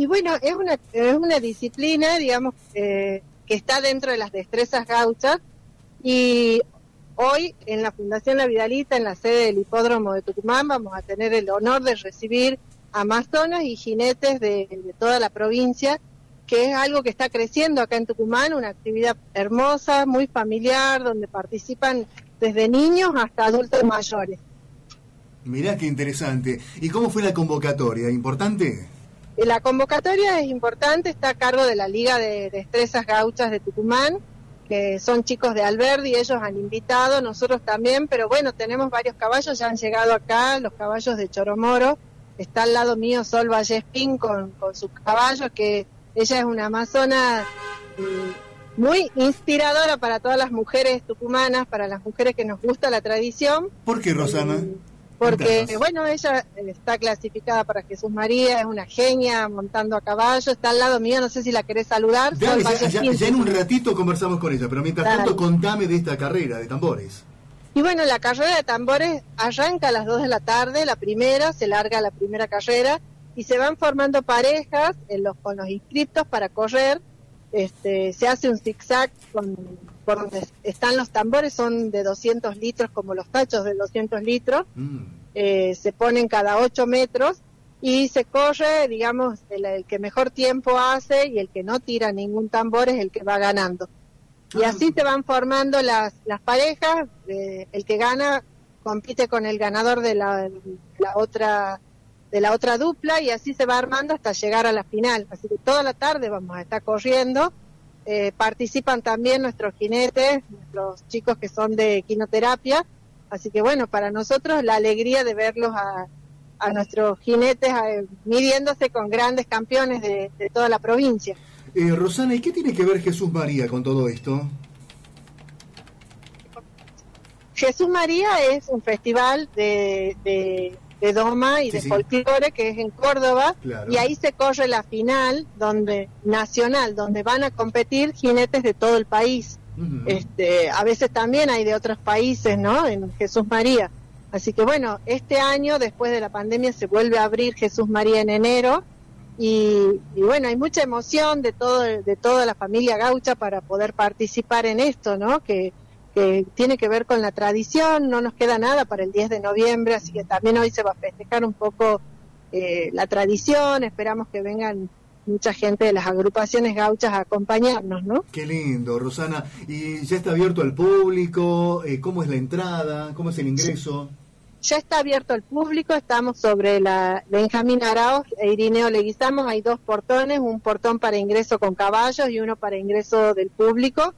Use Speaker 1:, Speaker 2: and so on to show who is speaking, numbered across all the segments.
Speaker 1: Y bueno, es una disciplina, digamos, que está dentro de las destrezas gauchas, y hoy en la Fundación La Vidalita, en la sede del Hipódromo de Tucumán, vamos a tener el honor de recibir amazonas y jinetes de toda la provincia, que es algo que está creciendo acá en Tucumán, una actividad hermosa, muy familiar, donde participan desde niños hasta adultos mayores.
Speaker 2: Mirá qué interesante. ¿Y cómo fue la convocatoria? ¿Importante?
Speaker 1: La convocatoria es importante, está a cargo de la Liga de Destrezas Gauchas de Tucumán, que son chicos de Alberdi, ellos han invitado, nosotros también, pero bueno, tenemos varios caballos, ya han llegado acá, los caballos de Choromoro. Está al lado mío Sol Vallespín con sus caballos, que ella es una amazona muy inspiradora para todas las mujeres tucumanas, para las mujeres que nos gusta la tradición.
Speaker 2: ¿Por qué, Rosana?
Speaker 1: Porque, bueno, ella está clasificada para Jesús María, es una genia montando a caballo, está al lado mío, no sé si la querés saludar.
Speaker 2: Ya en un ratito conversamos con ella, pero mientras tanto contame de esta carrera de tambores.
Speaker 1: Y bueno, la carrera de tambores arranca a las 2 de la tarde, la primera, se larga la primera carrera, y se van formando parejas con los inscriptos para correr. Se hace un zigzag por donde están los tambores, son de 200 litros, como los tachos de 200 litros, se ponen cada 8 metros, y se corre, digamos, el que mejor tiempo hace, y el que no tira ningún tambor es el que va ganando. Y así se van formando las parejas, el que gana compite con el ganador de la otra dupla, y así se va armando hasta llegar a la final. Así que toda la tarde vamos a estar corriendo. Participan también nuestros jinetes, nuestros chicos que son de equinoterapia, así que bueno, para nosotros la alegría de verlos a nuestros jinetes midiéndose con grandes campeones de toda la provincia.
Speaker 2: Rosana, ¿y qué tiene que ver Jesús María con todo esto?
Speaker 1: Jesús María es un festival de doma y de folclore que es en Córdoba, claro. Y ahí se corre la final nacional, donde van a competir jinetes de todo el país. A veces también hay de otros países, ¿no? En Jesús María. Así que bueno, este año, después de la pandemia, se vuelve a abrir Jesús María en enero, y bueno, hay mucha emoción de toda la familia gaucha para poder participar en esto, ¿no? Que tiene que ver con la tradición. No nos queda nada para el 10 de noviembre, así que también hoy se va a festejar un poco la tradición. Esperamos que vengan mucha gente de las agrupaciones gauchas a acompañarnos, ¿no?
Speaker 2: Qué lindo, Rosana. ¿Y ya está abierto al público? ¿Cómo es la entrada? ¿Cómo es el ingreso?
Speaker 1: Ya está abierto al público, estamos sobre la Benjamín Araoz e Irineo Leguizamo. Hay 2 portones, un portón para ingreso con caballos y uno para ingreso del público.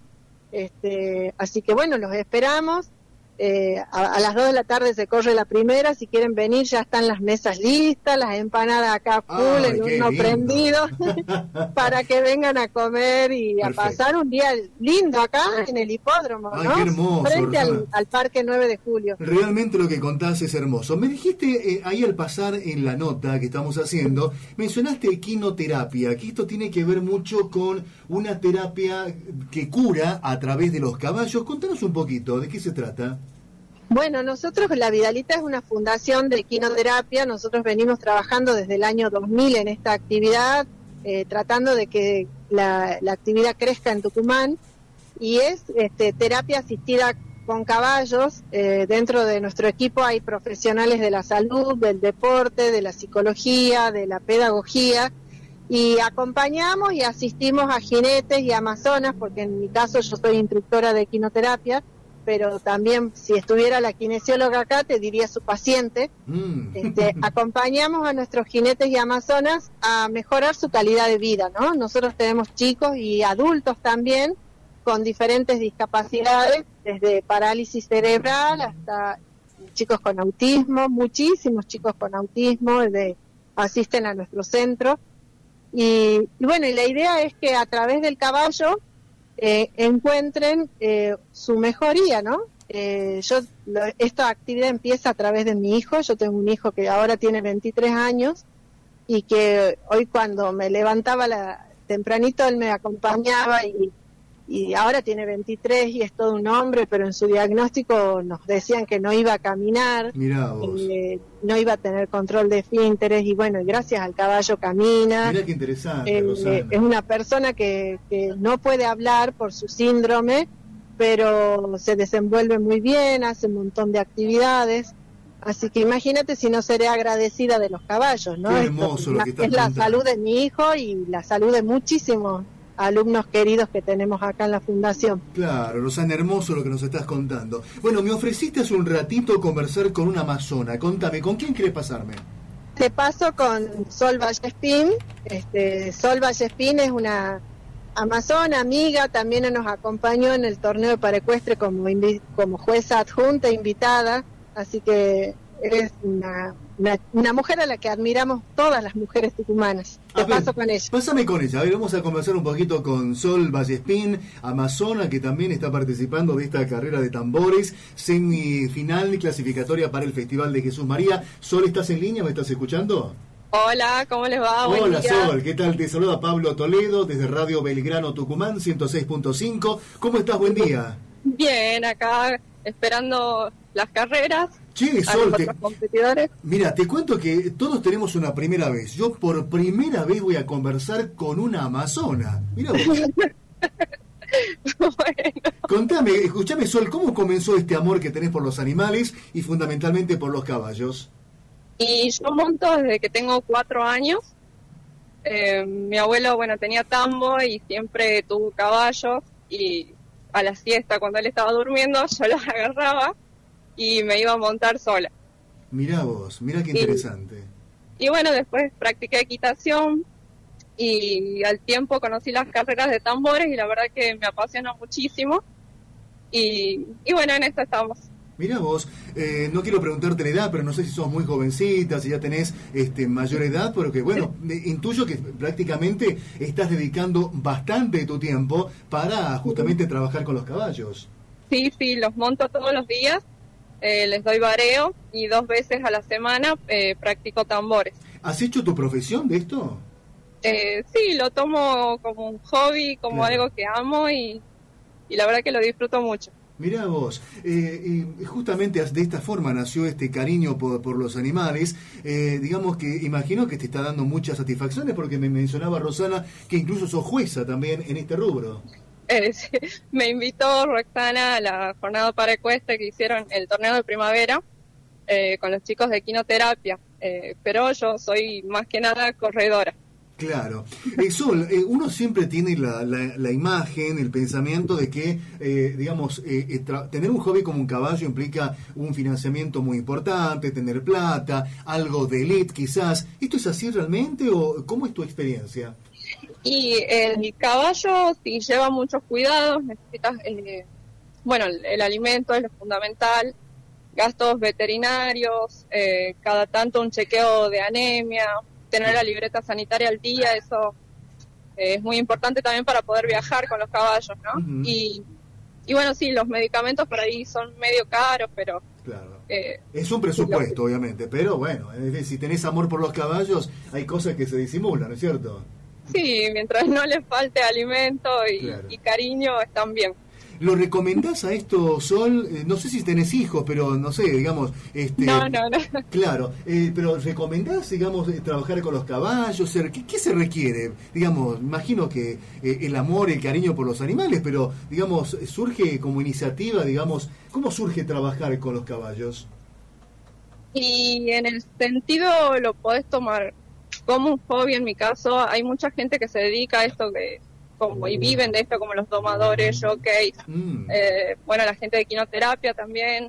Speaker 1: Así que bueno, los esperamos. A las 2 de la tarde se corre la primera. Si quieren venir, ya están las mesas listas, las empanadas acá full, el horno prendido, para que vengan a comer y a pasar un día lindo acá en el hipódromo, ¿no?
Speaker 2: Qué hermoso,
Speaker 1: frente al Parque 9 de Julio.
Speaker 2: Realmente lo que contás es hermoso. Me dijiste ahí al pasar en la nota que estamos haciendo, mencionaste equinoterapia, que esto tiene que ver mucho con una terapia que cura a través de los caballos. Contanos un poquito, ¿de qué se trata?
Speaker 1: Bueno, nosotros, La Vidalita es una fundación de equinoterapia. Nosotros venimos trabajando desde el año 2000 en esta actividad, tratando de que la actividad crezca en Tucumán, y es terapia asistida con caballos. Dentro de nuestro equipo hay profesionales de la salud, del deporte, de la psicología, de la pedagogía, y acompañamos y asistimos a jinetes y amazonas, porque en mi caso yo soy instructora de equinoterapia, pero también si estuviera la kinesióloga acá te diría su paciente. Acompañamos a nuestros jinetes y amazonas a mejorar su calidad de vida, ¿no? Nosotros tenemos chicos y adultos también con diferentes discapacidades, desde parálisis cerebral hasta chicos con autismo. Muchísimos chicos con autismo asisten a nuestro centro, y bueno, y la idea es que a través del caballo encuentren su mejoría, ¿no? Esta actividad empieza a través de mi hijo. Yo tengo un hijo que ahora tiene 23 años, y que hoy, cuando me levantaba tempranito, él me acompañaba y y ahora tiene 23 y es todo un hombre, pero en su diagnóstico nos decían que no iba a caminar, no iba a tener control de esfínteres, y bueno, gracias al caballo camina.
Speaker 2: Mirá qué interesante, Rosana.
Speaker 1: Es una persona que no puede hablar por su síndrome, pero se desenvuelve muy bien, hace un montón de actividades. Así que imagínate si no seré agradecida de los caballos, ¿no?
Speaker 2: Qué hermoso lo que estás contando.
Speaker 1: La salud de mi hijo y la salud de muchísimos alumnos queridos que tenemos acá en la fundación.
Speaker 2: Claro, Rosana, hermoso lo que nos estás contando. Bueno, me ofreciste hace un ratito conversar con una amazona. Contame, ¿con quién querés pasarme?
Speaker 1: Te paso con Sol Vallespín. Sol Vallespín es una amazona, amiga, también nos acompañó en el torneo de paraecuestre como jueza adjunta invitada, así que es una mujer a la que admiramos todas las mujeres tucumanas. Te paso con ella.
Speaker 2: Pásame con ella. A ver, vamos a conversar un poquito con Sol Vallespín, amazona, que también está participando de esta carrera de tambores, semifinal clasificatoria para el Festival de Jesús María. Sol, ¿estás en línea? ¿Me estás escuchando?
Speaker 3: Hola, ¿cómo les va?
Speaker 2: Hola, Sol, ¿qué tal? Te saluda Pablo Toledo desde Radio Belgrano Tucumán 106.5. ¿Cómo estás? Buen día.
Speaker 3: Bien, acá esperando las carreras.
Speaker 2: Che, Sol,
Speaker 3: competidores.
Speaker 2: Mira, te cuento que todos tenemos una primera vez. Yo por primera vez voy a conversar con una amazona. Mira vos.
Speaker 3: Bueno.
Speaker 2: Contame, escúchame, Sol, ¿cómo comenzó este amor que tenés por los animales y fundamentalmente por los caballos?
Speaker 3: Y yo monto desde que tengo 4 años. Mi abuelo, tenía tambo y siempre tuvo caballos, y a la siesta, cuando él estaba durmiendo, yo los agarraba y me iba a montar sola.
Speaker 2: Mirá vos, mirá qué interesante.
Speaker 3: Y bueno, después practiqué equitación y al tiempo conocí las carreras de tambores y la verdad que me apasiona muchísimo. Y bueno, en esto estamos.
Speaker 2: Mirá vos, no quiero preguntarte la edad, pero no sé si sos muy jovencita, si ya tenés mayor edad, pero que bueno, intuyo que prácticamente estás dedicando bastante de tu tiempo para justamente trabajar con los caballos.
Speaker 3: Sí, los monto todos los días, les doy bareo y 2 veces a la semana practico tambores.
Speaker 2: ¿Has hecho tu profesión de esto?
Speaker 3: Sí, lo tomo como un hobby, como algo que amo y la verdad que lo disfruto mucho.
Speaker 2: Mirá vos, y justamente de esta forma nació este cariño por los animales. Digamos que imagino que te está dando muchas satisfacciones, porque me mencionaba Rosana que incluso sos jueza también en este rubro.
Speaker 3: Sí, me invitó Roxana a la jornada paraecuestre que hicieron el torneo de primavera con los chicos de equinoterapia, pero yo soy más que nada corredora.
Speaker 2: Claro. Sol, uno siempre tiene la imagen, el pensamiento de que, tener un hobby como un caballo implica un financiamiento muy importante, tener plata, algo de elite quizás. ¿Esto es así realmente o cómo es tu experiencia?
Speaker 3: Y el caballo sí lleva muchos cuidados, necesitas, el alimento es lo fundamental, gastos veterinarios, cada tanto un chequeo de anemia, tener la libreta sanitaria al día, eso es muy importante también para poder viajar con los caballos, ¿no? Uh-huh. Y bueno, sí, los medicamentos por ahí son medio caros, pero...
Speaker 2: Claro. Es un presupuesto, obviamente, pero bueno, si tenés amor por los caballos, hay cosas que se disimulan, ¿no es cierto?
Speaker 3: Sí, mientras no les falte alimento y cariño, están bien.
Speaker 2: ¿Lo recomendás a esto, Sol? No sé si tenés hijos, pero no sé, digamos...
Speaker 3: No.
Speaker 2: Claro, pero ¿recomendás, digamos, trabajar con los caballos? ¿Qué se requiere? Digamos, imagino que el amor, el cariño por los animales, pero, digamos, surge como iniciativa, digamos, ¿cómo surge trabajar con los caballos?
Speaker 3: Y en el sentido lo podés tomar como un hobby. En mi caso, hay mucha gente que se dedica a esto y viven de esto, como los domadores, jockeys, la gente de equinoterapia también,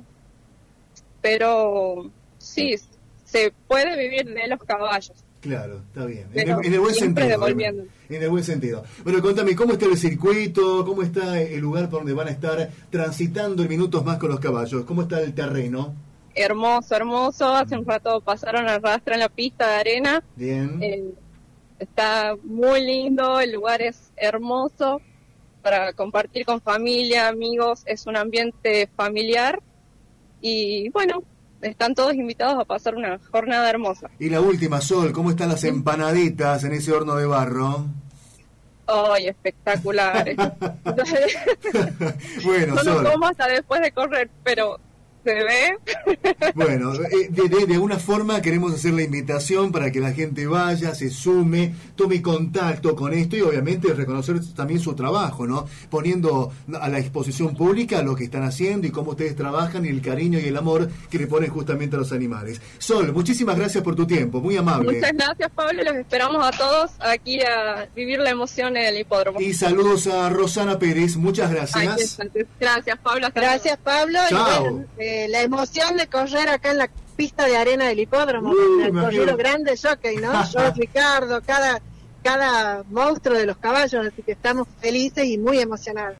Speaker 3: pero sí, se puede vivir de los caballos.
Speaker 2: Claro, está bien, en el buen sentido. En el buen sentido. Bueno, contame, ¿cómo está el circuito? ¿Cómo está el lugar por donde van a estar transitando en minutos más con los caballos? ¿Cómo está el terreno?
Speaker 3: Hermoso, hace un rato pasaron al rastro en la pista de arena.
Speaker 2: Bien.
Speaker 3: Está muy lindo, el lugar es hermoso para compartir con familia, amigos, es un ambiente familiar y bueno, están todos invitados a pasar una jornada hermosa.
Speaker 2: Y la última, Sol, ¿cómo están las empanaditas en ese horno de barro?
Speaker 3: ¡Ay, espectaculares!
Speaker 2: Bueno,
Speaker 3: no
Speaker 2: Sol,
Speaker 3: lo como hasta después de correr, pero se ve.
Speaker 2: bueno, de alguna forma queremos hacer la invitación para que la gente vaya, se sume, tome contacto con esto y obviamente reconocer también su trabajo, ¿no? Poniendo a la exposición pública lo que están haciendo y cómo ustedes trabajan y el cariño y el amor que le ponen justamente a los animales. Sol, muchísimas gracias por tu tiempo, muy amable.
Speaker 3: Muchas gracias, Pablo, los esperamos a todos aquí a vivir la emoción en el hipódromo.
Speaker 2: Y saludos a Rosana Pérez, muchas gracias.
Speaker 3: Gracias, Pablo.
Speaker 1: Gracias, Pablo.
Speaker 2: Chao.
Speaker 1: Y bueno, la emoción de correr acá en la pista de arena del hipódromo, el corrido grande jockey, ¿no? Yo, Ricardo, cada monstruo de los caballos, así que estamos felices y muy emocionados.